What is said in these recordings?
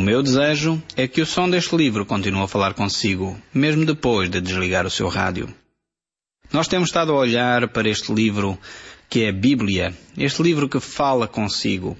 meu desejo é que o som deste livro continue a falar consigo, mesmo depois de desligar o seu rádio. Nós temos estado a olhar para este livro que é a Bíblia, este livro que fala consigo.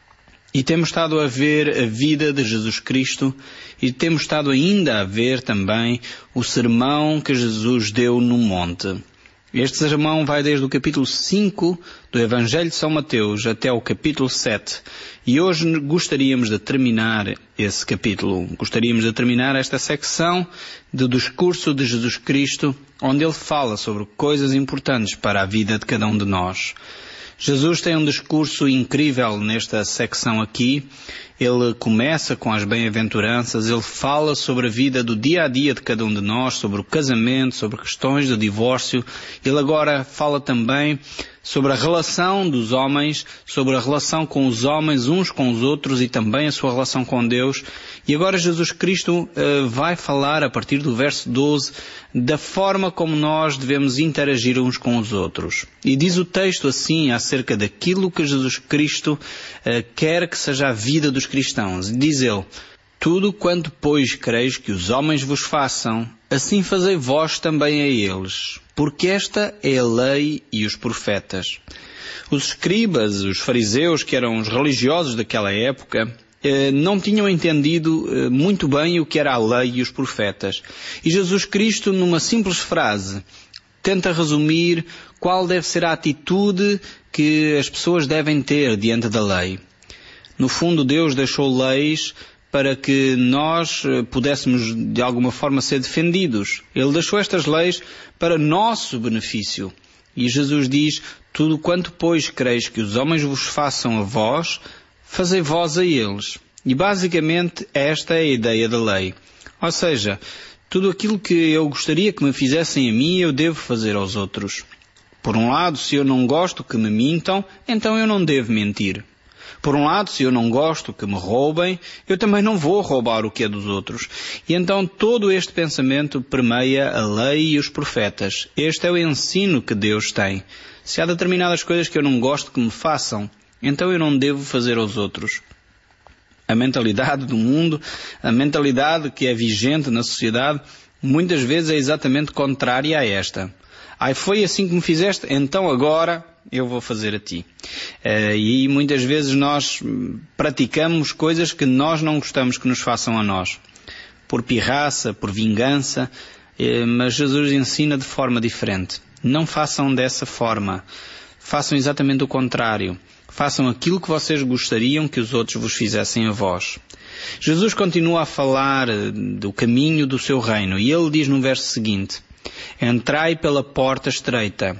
E temos estado a ver a vida de Jesus Cristo e temos estado ainda a ver também o sermão que Jesus deu no monte. Este sermão vai desde o capítulo 5 do Evangelho de São Mateus até o capítulo 7. E hoje gostaríamos de terminar esse capítulo. Gostaríamos de terminar esta secção do discurso de Jesus Cristo, onde ele fala sobre coisas importantes para a vida de cada um de nós. Jesus tem um discurso incrível nesta secção aqui. Ele começa com as bem-aventuranças, ele fala sobre a vida do dia a dia de cada um de nós, sobre o casamento, sobre questões do divórcio. Ele agora fala também sobre a relação dos homens, sobre a relação com os homens uns com os outros e também a sua relação com Deus. E agora Jesus Cristo vai falar, a partir do verso 12, da forma como nós devemos interagir uns com os outros. E diz o texto assim, acerca daquilo que Jesus Cristo quer que seja a vida dos cristãos. Diz ele: tudo quanto, pois, quereis que os homens vos façam, assim fazei vós também a eles, porque esta é a lei e os profetas. Os escribas, os fariseus, que eram os religiosos daquela época, não tinham entendido muito bem o que era a lei e os profetas. E Jesus Cristo, numa simples frase, tenta resumir qual deve ser a atitude que as pessoas devem ter diante da lei. No fundo, Deus deixou leis para que nós pudéssemos de alguma forma ser defendidos. Ele deixou estas leis para nosso benefício. E Jesus diz: tudo quanto, pois, quereis que os homens vos façam a vós, fazei vós a eles. E basicamente esta é a ideia da lei. Ou seja, tudo aquilo que eu gostaria que me fizessem a mim, eu devo fazer aos outros. Por um lado, se eu não gosto que me mintam, então eu não devo mentir. Por um lado, se eu não gosto que me roubem, eu também não vou roubar o que é dos outros. E então todo este pensamento permeia a lei e os profetas. Este é o ensino que Deus tem. Se há determinadas coisas que eu não gosto que me façam, então eu não devo fazer aos outros. A mentalidade do mundo, a mentalidade que é vigente na sociedade, muitas vezes é exatamente contrária a esta. Foi assim que me fizeste, então agora eu vou fazer a ti. E muitas vezes nós praticamos coisas que nós não gostamos que nos façam a nós. Por pirraça, por vingança, mas Jesus ensina de forma diferente. Não façam dessa forma. Façam exatamente o contrário. Façam aquilo que vocês gostariam que os outros vos fizessem a vós. Jesus continua a falar do caminho do seu reino e ele diz no verso seguinte: entrai pela porta estreita.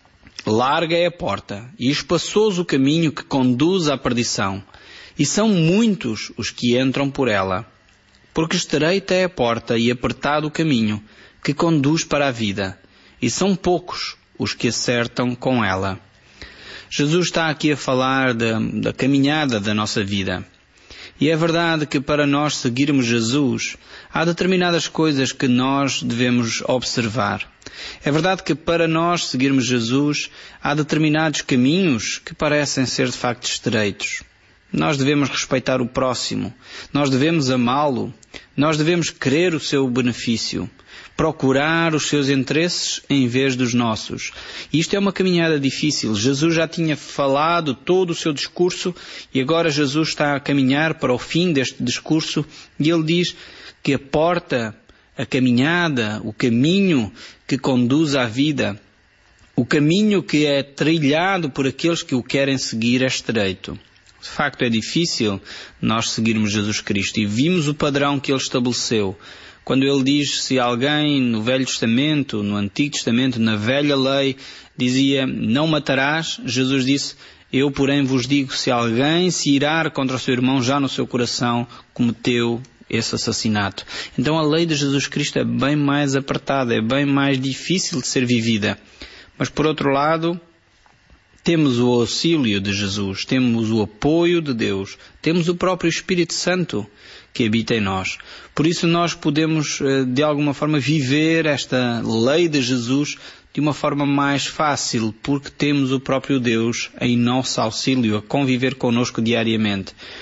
Larga é a porta e espaçoso o caminho que conduz à perdição, e são muitos os que entram por ela. Porque estreita é a porta e apertado o caminho que conduz para a vida, e são poucos os que acertam com ela. Jesus está aqui a falar da caminhada da nossa vida. E é verdade que para nós seguirmos Jesus, há determinadas coisas que nós devemos observar. É verdade que para nós seguirmos Jesus, há determinados caminhos que parecem ser de facto estreitos. Nós devemos respeitar o próximo, nós devemos amá-lo, nós devemos querer o seu benefício, procurar os seus interesses em vez dos nossos. E isto é uma caminhada difícil. Jesus já tinha falado todo o seu discurso e agora Jesus está a caminhar para o fim deste discurso e ele diz que a porta, a caminhada, o caminho que conduz à vida, o caminho que é trilhado por aqueles que o querem seguir é estreito. De facto é difícil nós seguirmos Jesus Cristo e vimos o padrão que ele estabeleceu. Quando ele diz, se alguém no Velho Testamento, no Antigo Testamento, na velha lei, dizia, não matarás, Jesus disse, eu porém vos digo, se alguém se irar contra o seu irmão já no seu coração, cometeu esse assassinato. Então a lei de Jesus Cristo é bem mais apertada, é bem mais difícil de ser vivida. Mas por outro lado, temos o auxílio de Jesus, temos o apoio de Deus, temos o próprio Espírito Santo que habita em nós. Por isso nós podemos, de alguma forma, viver esta lei de Jesus de uma forma mais fácil, porque temos o próprio Deus em nosso auxílio, a conviver connosco diariamente.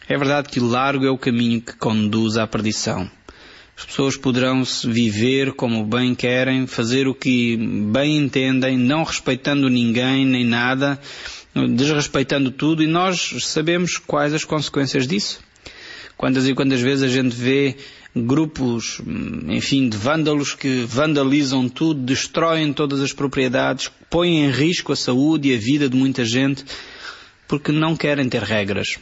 É verdade que largo é o caminho que conduz à perdição. As pessoas poderão viver como bem querem, fazer o que bem entendem, não respeitando ninguém nem nada, desrespeitando tudo, e nós sabemos quais as consequências disso. Quantas e quantas vezes a gente vê grupos, enfim, de vândalos que vandalizam tudo, destroem todas as propriedades, põem em risco a saúde e a vida de muita gente, porque não querem ter regras.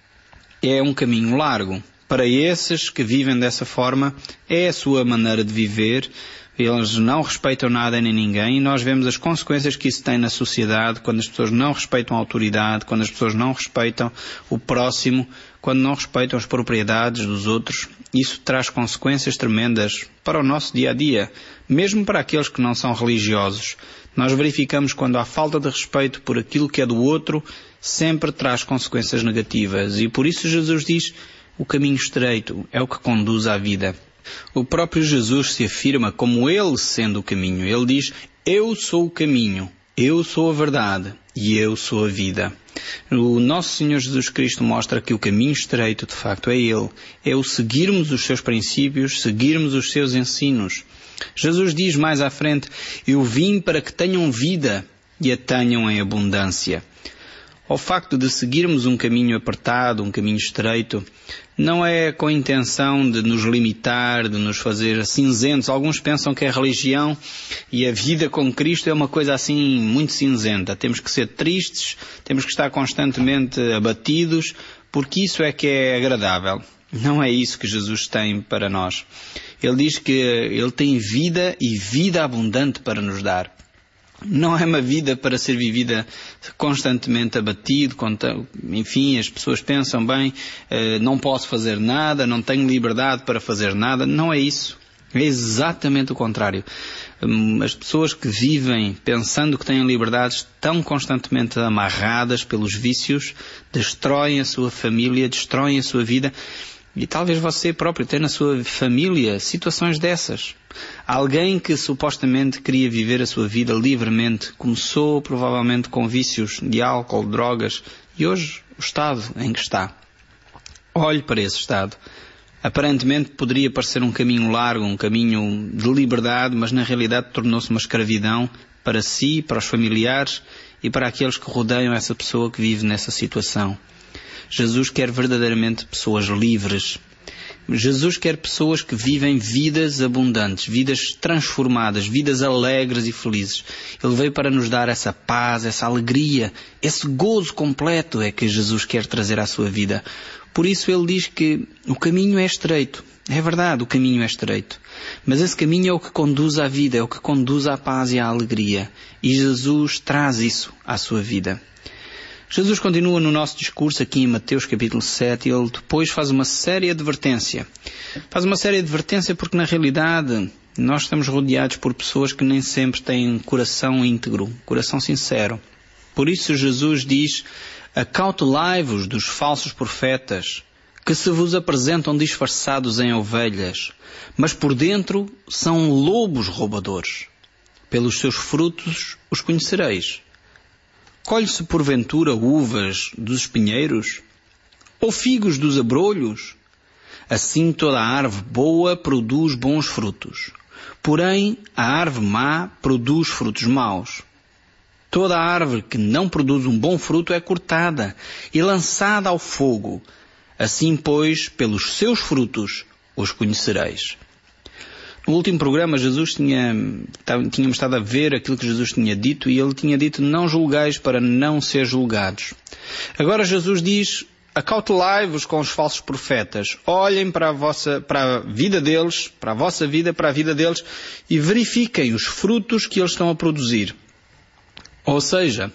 É um caminho largo. Para esses que vivem dessa forma, é a sua maneira de viver. Eles não respeitam nada nem ninguém, e nós vemos as consequências que isso tem na sociedade, quando as pessoas não respeitam a autoridade, quando as pessoas não respeitam o próximo, quando não respeitam as propriedades dos outros. Isso traz consequências tremendas para o nosso dia a dia, mesmo para aqueles que não são religiosos. Nós verificamos quando há falta de respeito por aquilo que é do outro, sempre traz consequências negativas, e por isso Jesus diz: o caminho estreito é o que conduz à vida. O próprio Jesus se afirma como Ele sendo o caminho. Ele diz: eu sou o caminho, eu sou a verdade e eu sou a vida. O nosso Senhor Jesus Cristo mostra que o caminho estreito, de facto, é Ele. É o seguirmos os seus princípios, seguirmos os seus ensinos. Jesus diz mais à frente: eu vim para que tenham vida e a tenham em abundância. O facto de seguirmos um caminho apertado, um caminho estreito, não é com a intenção de nos limitar, de nos fazer cinzentos. Alguns pensam que a religião e a vida com Cristo é uma coisa assim muito cinzenta. Temos que ser tristes, temos que estar constantemente abatidos, porque isso é que é agradável. Não é isso que Jesus tem para nós. Ele diz que Ele tem vida e vida abundante para nos dar. Não é uma vida para ser vivida constantemente abatido, enfim, as pessoas pensam bem, não posso fazer nada, não tenho liberdade para fazer nada. Não é isso. É exatamente o contrário. As pessoas que vivem pensando que têm liberdade estão constantemente amarradas pelos vícios, destroem a sua família, destroem a sua vida. E talvez você próprio tenha na sua família situações dessas. Alguém que supostamente queria viver a sua vida livremente começou provavelmente com vícios de álcool, drogas, e hoje o estado em que está. Olhe para esse estado. Aparentemente poderia parecer um caminho largo, um caminho de liberdade, mas na realidade tornou-se uma escravidão para si, para os familiares e para aqueles que rodeiam essa pessoa que vive nessa situação. Jesus quer verdadeiramente pessoas livres. Jesus quer pessoas que vivem vidas abundantes, vidas transformadas, vidas alegres e felizes. Ele veio para nos dar essa paz, essa alegria, esse gozo completo é que Jesus quer trazer à sua vida. Por isso ele diz que o caminho é estreito. É verdade, o caminho é estreito. Mas esse caminho é o que conduz à vida, é o que conduz à paz e à alegria. E Jesus traz isso à sua vida. Jesus continua no nosso discurso aqui em Mateus capítulo 7 e ele depois faz uma séria advertência. Faz uma séria advertência porque na realidade nós estamos rodeados por pessoas que nem sempre têm coração íntegro, coração sincero. Por isso Jesus diz: acautelai-vos dos falsos profetas que se vos apresentam disfarçados em ovelhas, mas por dentro são lobos roubadores. Pelos seus frutos os conhecereis. Colhe-se porventura uvas dos espinheiros? Ou figos dos abrolhos? Assim toda a árvore boa produz bons frutos. Porém, a árvore má produz frutos maus. Toda a árvore que não produz um bom fruto é cortada e lançada ao fogo. Assim, pois, pelos seus frutos os conhecereis. No último programa tínhamos estado a ver aquilo que Jesus tinha dito e ele tinha dito: não julgueis para não ser julgados. Agora Jesus diz: acautelai-vos com os falsos profetas. Olhem para a vida deles, para a vossa vida, para a vida deles e verifiquem os frutos que eles estão a produzir. Ou seja,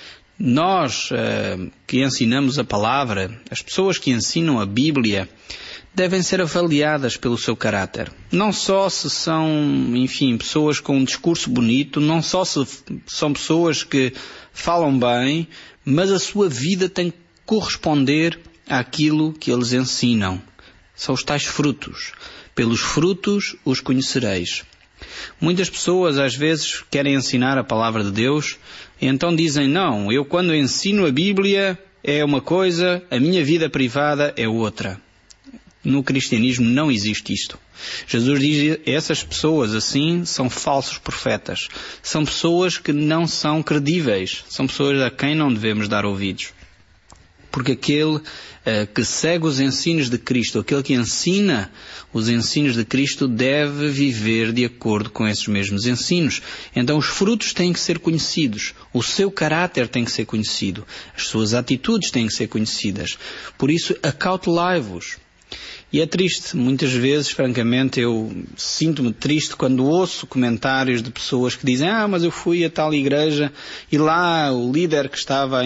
nós que ensinamos a palavra, as pessoas que ensinam a Bíblia, devem ser avaliadas pelo seu caráter. Não só se são, enfim, pessoas com um discurso bonito, não só se são pessoas que falam bem, mas a sua vida tem que corresponder àquilo que eles ensinam. São os tais frutos. Pelos frutos os conhecereis. Muitas pessoas às vezes querem ensinar a palavra de Deus e então dizem: não, eu quando ensino a Bíblia é uma coisa, a minha vida privada é outra. No cristianismo não existe isto. Jesus diz que essas pessoas assim são falsos profetas. São pessoas que não são credíveis. São pessoas a quem não devemos dar ouvidos. Porque aquele que segue os ensinos de Cristo, aquele que ensina os ensinos de Cristo, deve viver de acordo com esses mesmos ensinos. Então os frutos têm que ser conhecidos, o seu caráter tem que ser conhecido, as suas atitudes têm que ser conhecidas. Por isso, acautelai-vos. E é triste, muitas vezes, francamente, eu sinto-me triste quando ouço comentários de pessoas que dizem: mas eu fui a tal igreja e lá o líder que estava a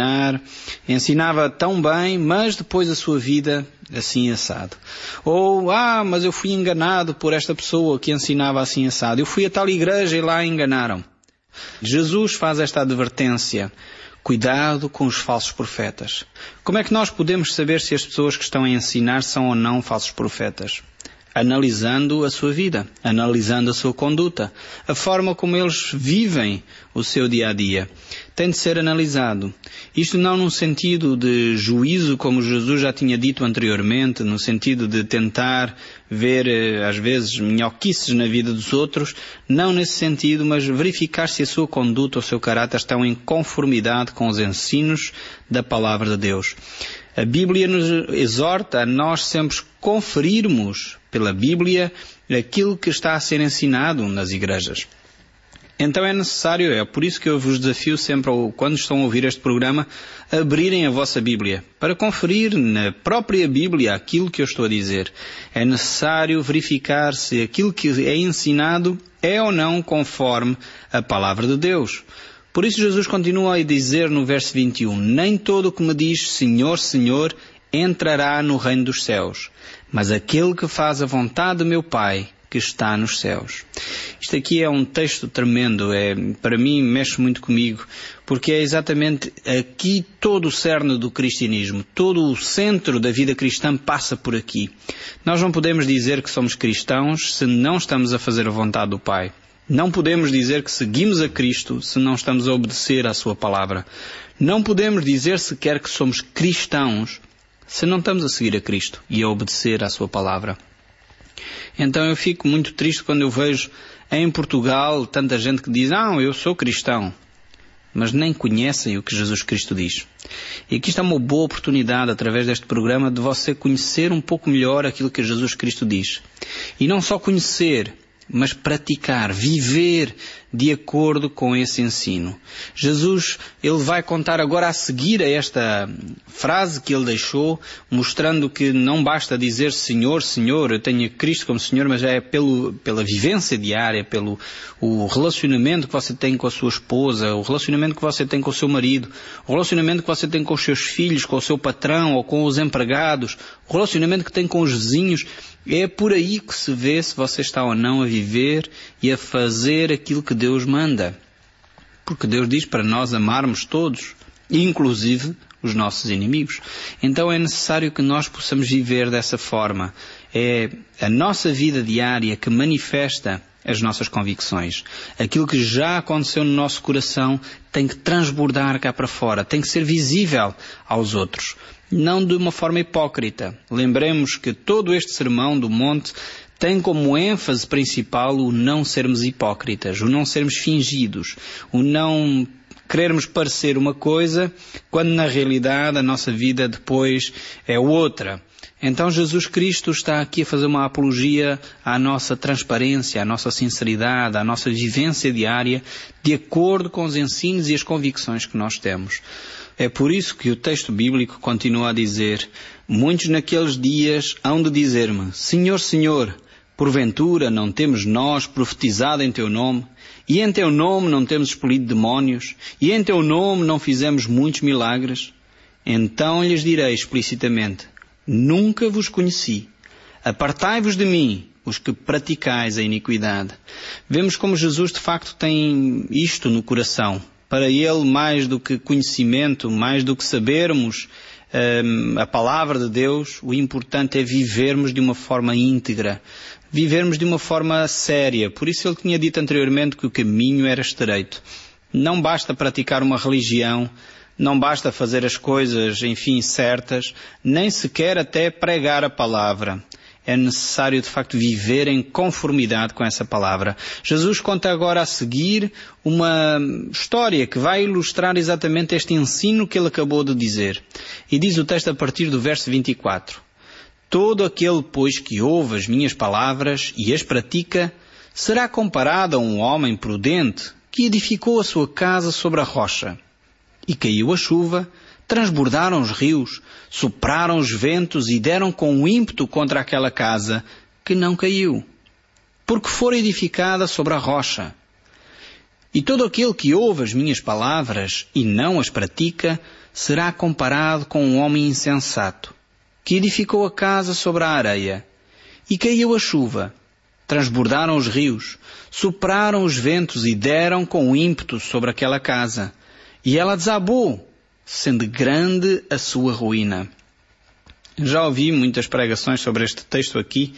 ensinava tão bem, mas depois a sua vida assim assado. Ou, mas eu fui enganado por esta pessoa que ensinava assim assado. Eu fui a tal igreja e lá enganaram. Jesus faz esta advertência: cuidado com os falsos profetas. Como é que nós podemos saber se as pessoas que estão a ensinar são ou não falsos profetas? Analisando a sua vida, analisando a sua conduta, a forma como eles vivem o seu dia-a-dia. Tem de ser analisado. Isto não num sentido de juízo, como Jesus já tinha dito anteriormente, no sentido de tentar ver, às vezes, minhoquices na vida dos outros, não nesse sentido, mas verificar se a sua conduta ou o seu caráter estão em conformidade com os ensinos da Palavra de Deus. A Bíblia nos exorta a nós sempre conferirmos pela Bíblia aquilo que está a ser ensinado nas igrejas. Então é necessário, é por isso que eu vos desafio sempre, quando estão a ouvir este programa, a abrirem a vossa Bíblia, para conferir na própria Bíblia aquilo que eu estou a dizer. É necessário verificar se aquilo que é ensinado é ou não conforme a Palavra de Deus. Por isso Jesus continua a dizer no verso 21, nem todo o que me diz Senhor, Senhor, entrará no reino dos céus, mas aquele que faz a vontade do meu Pai, que está nos céus. Isto aqui é um texto tremendo, para mim mexe muito comigo, porque é exatamente aqui todo o cerne do cristianismo, todo o centro da vida cristã passa por aqui. Nós não podemos dizer que somos cristãos se não estamos a fazer a vontade do Pai. Não podemos dizer que seguimos a Cristo se não estamos a obedecer à sua palavra. Não podemos dizer sequer que somos cristãos se não estamos a seguir a Cristo e a obedecer à sua palavra. Então eu fico muito triste quando eu vejo em Portugal tanta gente que diz: eu sou cristão, mas nem conhecem o que Jesus Cristo diz. E aqui está uma boa oportunidade, através deste programa, de você conhecer um pouco melhor aquilo que Jesus Cristo diz. E não só conhecer, mas praticar, viver de acordo com esse ensino. Jesus, ele vai contar agora a seguir a esta frase que ele deixou, mostrando que não basta dizer Senhor, Senhor, eu tenho Cristo como Senhor, mas é pela vivência diária, pelo o relacionamento que você tem com a sua esposa, o relacionamento que você tem com o seu marido, o relacionamento que você tem com os seus filhos, com o seu patrão ou com os empregados, o relacionamento que tem com os vizinhos. É por aí que se vê se você está ou não a viver e a fazer aquilo que Deus manda. Porque Deus diz para nós amarmos todos, inclusive os nossos inimigos. Então é necessário que nós possamos viver dessa forma. É a nossa vida diária que manifesta as nossas convicções. Aquilo que já aconteceu no nosso coração tem que transbordar cá para fora, tem que ser visível aos outros. Não de uma forma hipócrita. Lembremos que todo este sermão do monte tem como ênfase principal o não sermos hipócritas, o não sermos fingidos, o não querermos parecer uma coisa quando na realidade a nossa vida depois é outra. Então Jesus Cristo está aqui a fazer uma apologia à nossa transparência, à nossa sinceridade, à nossa vivência diária, de acordo com os ensinos e as convicções que nós temos. É por isso que o texto bíblico continua a dizer: muitos naqueles dias hão de dizer-me, Senhor, Senhor, porventura não temos nós profetizado em Teu nome? E em Teu nome não temos expelido demónios? E em Teu nome não fizemos muitos milagres? Então lhes direi explicitamente, nunca vos conheci. Apartai-vos de mim, os que praticais a iniquidade. Vemos como Jesus de facto tem isto no coração. Para ele, mais do que conhecimento, mais do que sabermos a palavra de Deus, o importante é vivermos de uma forma íntegra, vivermos de uma forma séria. Por isso ele tinha dito anteriormente que o caminho era estreito. Não basta praticar uma religião Não basta fazer as coisas, enfim, certas, nem sequer até pregar a palavra. É necessário, de facto, viver em conformidade com essa palavra. Jesus conta agora a seguir uma história que vai ilustrar exatamente este ensino que ele acabou de dizer. E diz o texto a partir do verso 24. Todo aquele, pois, que ouve as minhas palavras e as pratica, será comparado a um homem prudente que edificou a sua casa sobre a rocha. E caiu a chuva, transbordaram os rios, sopraram os ventos e deram com ímpeto contra aquela casa, que não caiu, porque fora edificada sobre a rocha. E todo aquele que ouve as minhas palavras e não as pratica, será comparado com um homem insensato, que edificou a casa sobre a areia. E caiu a chuva, transbordaram os rios, sopraram os ventos e deram com ímpeto sobre aquela casa. E ela desabou, sendo grande a sua ruína. Já ouvi muitas pregações sobre este texto aqui,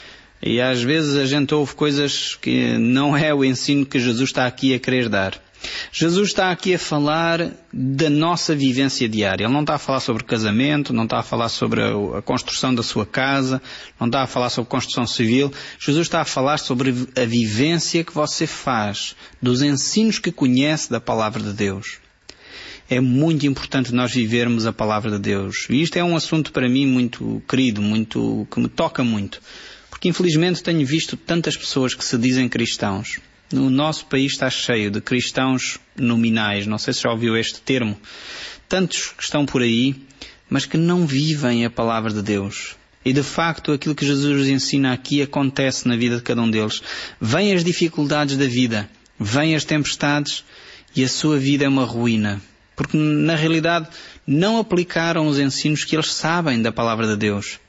e às vezes a gente ouve coisas que não é o ensino que Jesus está aqui a querer dar. Jesus está aqui a falar da nossa vivência diária. Ele não está a falar sobre casamento, não está a falar sobre a construção da sua casa, não está a falar sobre construção civil. Jesus está a falar sobre a vivência que você faz, dos ensinos que conhece da palavra de Deus. É muito importante nós vivermos a palavra de Deus. E isto é um assunto para mim muito querido, que me toca muito. Porque infelizmente tenho visto tantas pessoas que se dizem cristãos. No nosso país está cheio de cristãos nominais. Não sei se já ouviu este termo. Tantos que estão por aí, mas que não vivem a palavra de Deus. E de facto aquilo que Jesus ensina aqui acontece na vida de cada um deles. Vêm as dificuldades da vida, vêm as tempestades e a sua vida é uma ruína. Porque na realidade não aplicaram os ensinos que eles sabem da palavra de Deus.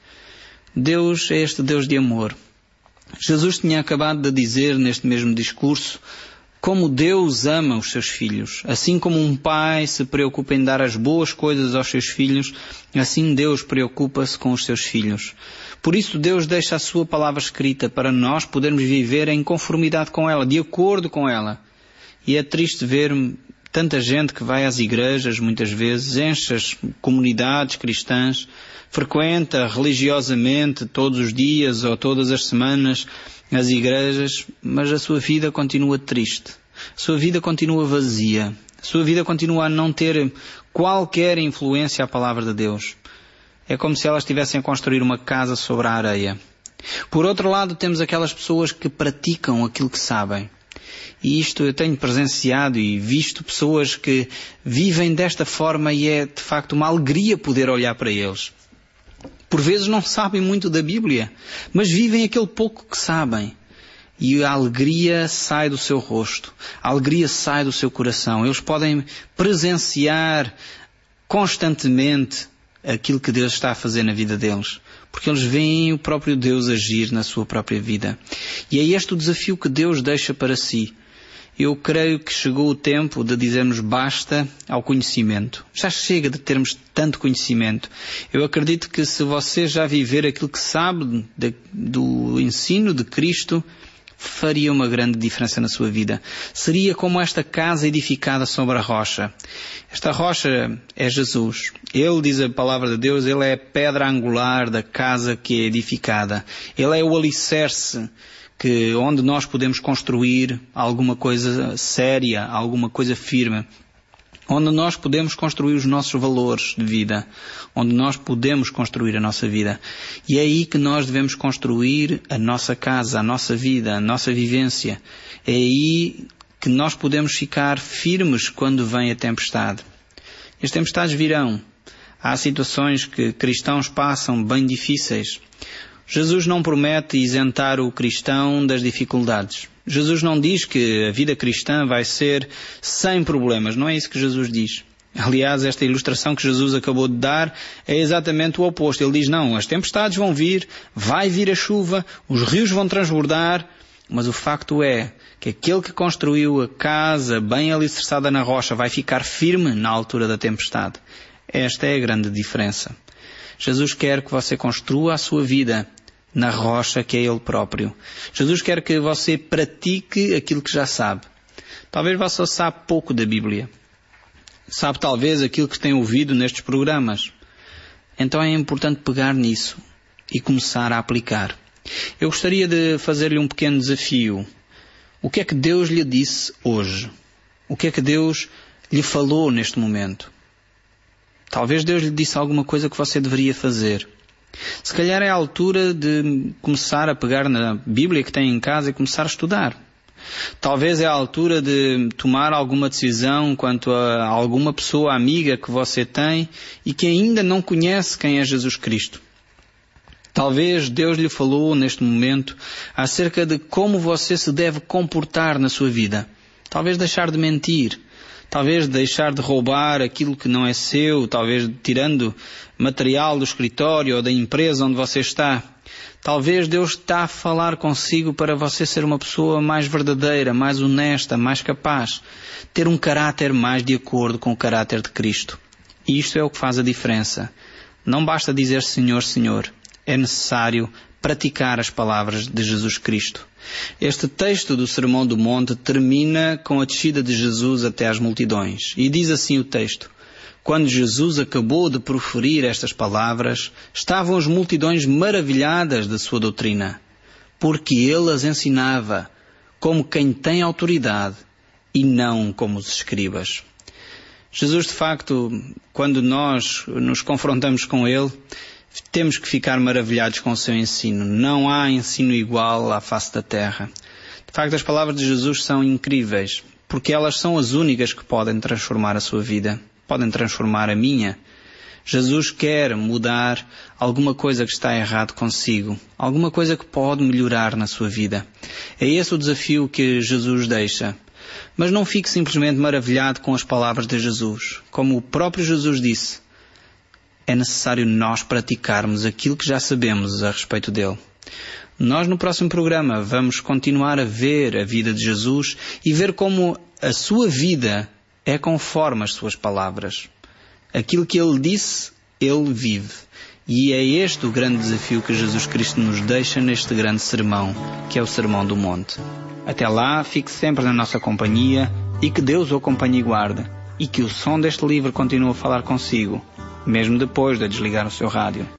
Deus é este Deus de amor. Jesus tinha acabado de dizer neste mesmo discurso como Deus ama os seus filhos. Assim como um pai se preocupa em dar as boas coisas aos seus filhos, assim Deus preocupa-se com os seus filhos. Por isso Deus deixa a sua palavra escrita para nós podermos viver em conformidade com ela, de acordo com ela. E é triste ver tanta gente que vai às igrejas, muitas vezes, enche as comunidades cristãs, frequenta religiosamente todos os dias ou todas as semanas as igrejas, mas a sua vida continua triste. A sua vida continua vazia. A sua vida continua a não ter qualquer influência à palavra de Deus. É como se elas estivessem a construir uma casa sobre a areia. Por outro lado, temos aquelas pessoas que praticam aquilo que sabem. E isto eu tenho presenciado e visto pessoas que vivem desta forma e é de facto uma alegria poder olhar para eles. Por vezes não sabem muito da Bíblia, mas vivem aquele pouco que sabem. E a alegria sai do seu rosto, a alegria sai do seu coração. Eles podem presenciar constantemente aquilo que Deus está a fazer na vida deles. Porque eles veem o próprio Deus agir na sua própria vida. E é este o desafio que Deus deixa para si. Eu creio que chegou o tempo de dizermos basta ao conhecimento. Já chega de termos tanto conhecimento. Eu acredito que se você já viver aquilo que sabe do ensino de Cristo, faria uma grande diferença na sua vida. Seria como esta casa edificada sobre a rocha. Esta rocha é Jesus. Ele, diz a palavra de Deus, Ele é a pedra angular da casa que é edificada. Ele é o alicerce onde nós podemos construir alguma coisa séria, alguma coisa firme. Onde nós podemos construir os nossos valores de vida. Onde nós podemos construir a nossa vida. E é aí que nós devemos construir a nossa casa, a nossa vida, a nossa vivência. É aí que nós podemos ficar firmes quando vem a tempestade. As tempestades virão. Há situações que cristãos passam bem difíceis. Jesus não promete isentar o cristão das dificuldades. Jesus não diz que a vida cristã vai ser sem problemas. Não é isso que Jesus diz. Aliás, esta ilustração que Jesus acabou de dar é exatamente o oposto. Ele diz, não, as tempestades vão vir, vai vir a chuva, os rios vão transbordar, mas o facto é que aquele que construiu a casa bem alicerçada na rocha vai ficar firme na altura da tempestade. Esta é a grande diferença. Jesus quer que você construa a sua vida na rocha que é Ele próprio. Jesus quer que você pratique aquilo que já sabe. Talvez você saiba pouco da Bíblia. Sabe talvez aquilo que tem ouvido nestes programas. Então é importante pegar nisso e começar a aplicar. Eu gostaria de fazer-lhe um pequeno desafio. O que é que Deus lhe disse hoje? O que é que Deus lhe falou neste momento? Talvez Deus lhe disse alguma coisa que você deveria fazer. Se calhar é a altura de começar a pegar na Bíblia que tem em casa e começar a estudar. Talvez é a altura de tomar alguma decisão quanto a alguma pessoa amiga que você tem e que ainda não conhece quem é Jesus Cristo. Talvez Deus lhe falou neste momento acerca de como você se deve comportar na sua vida. Talvez deixar de mentir. Talvez deixar de roubar aquilo que não é seu, talvez tirando material do escritório ou da empresa onde você está. Talvez Deus está a falar consigo para você ser uma pessoa mais verdadeira, mais honesta, mais capaz. Ter um caráter mais de acordo com o caráter de Cristo. E isto é o que faz a diferença. Não basta dizer Senhor, Senhor. É necessário praticar as palavras de Jesus Cristo. Este texto do Sermão do Monte termina com a descida de Jesus até às multidões. E diz assim o texto: quando Jesus acabou de proferir estas palavras, estavam as multidões maravilhadas da sua doutrina, porque ele as ensinava como quem tem autoridade e não como os escribas. Jesus, de facto, quando nós nos confrontamos com ele, temos que ficar maravilhados com o seu ensino. Não há ensino igual à face da terra. De facto, as palavras de Jesus são incríveis, porque elas são as únicas que podem transformar a sua vida, podem transformar a minha. Jesus quer mudar alguma coisa que está errado consigo, alguma coisa que pode melhorar na sua vida. É esse o desafio que Jesus deixa. Mas não fique simplesmente maravilhado com as palavras de Jesus. Como o próprio Jesus disse, é necessário nós praticarmos aquilo que já sabemos a respeito dele. Nós no próximo programa vamos continuar a ver a vida de Jesus e ver como a sua vida é conforme as suas palavras. Aquilo que ele disse, ele vive. E é este o grande desafio que Jesus Cristo nos deixa neste grande sermão, que é o Sermão do Monte. Até lá, fique sempre na nossa companhia e que Deus o acompanhe e guarde. E que o som deste livro continue a falar consigo, mesmo depois de desligar o seu rádio.